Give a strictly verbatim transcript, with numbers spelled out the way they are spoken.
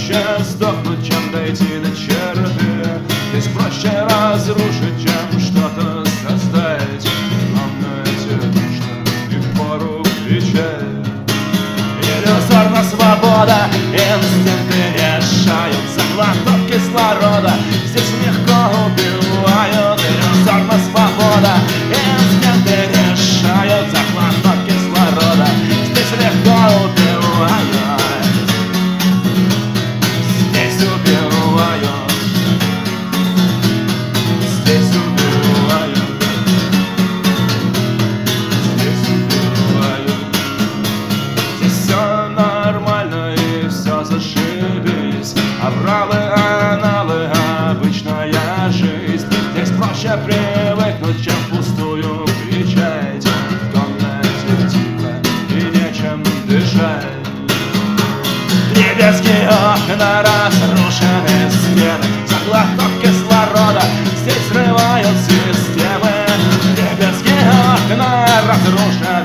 проще сдохнуть, чем дойти до черты. Здесь проще разрушить, чем что-то создать. Главное технично и впору кричать. Иллюзорна свобода, инстинкты решают. Заглоток кислорода здесь легко убивают. Иллюзорна свобода, инстинкты решают. Заглоток кислорода здесь легко убивают. Здесь убивают. Здесь убивают. Здесь убивают. Здесь все нормально и все зашибись. Авралы, аналы, обычная жизнь. Здесь проще привыкнуть, чем впустую кричать. В комнате тихо и нечем дышать. Дребезги окна, разрушены стены. Заглоток кислорода здесь срывают системы. Дребезги окна, разрушены